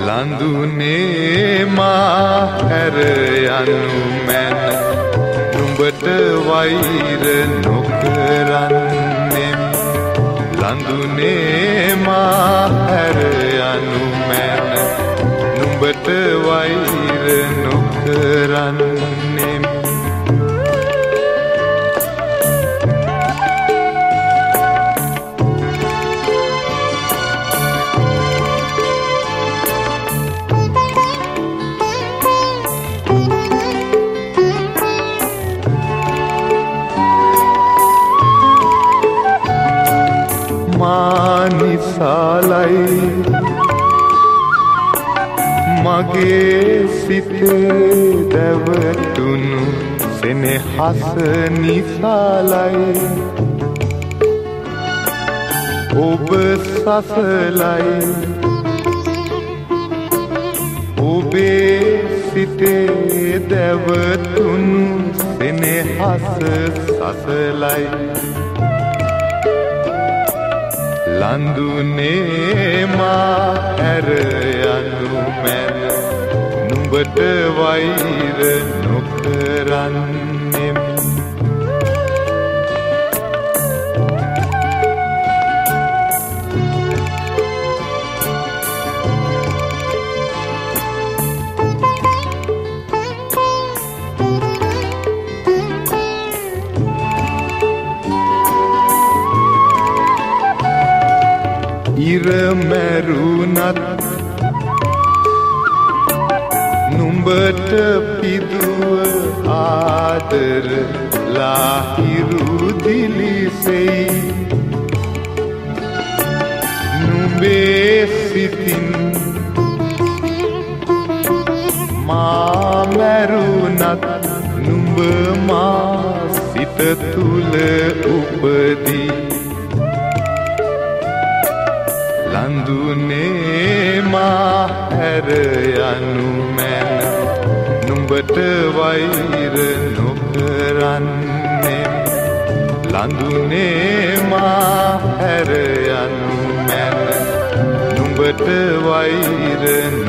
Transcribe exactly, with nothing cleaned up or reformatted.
ලඳුනේ මා හැර යනු මැන නුඹට වෛර නොකරන්නෙම් ලඳුනේ මා හැර යනු මැන නුඹට වෛර නොකරන්නෙම් නිසාලයි මගේ සිතේ දැවතුණු සෙනෙහස නිසාලයි ඔබ සසලයි ඔබේ සිතේ දැවතුණු සෙනෙහස සසලයි ලඳුනේ මා හැර යනු මැන නුඹට වෛර නොකරන්නෙම් ඉර මැරුණත් නුඹට පිදුව ආදර ලාහිරු දිලිසෙයි නුඹේ සිතින් මා මැරුණත් නුඹ මා සිත තුල උපදී ලඳුනේ මා හැර යනු මැන නුඹට වෛර නොකරන්නෙම් ලඳුනේ මා හැර යනු මැන නුඹට වෛර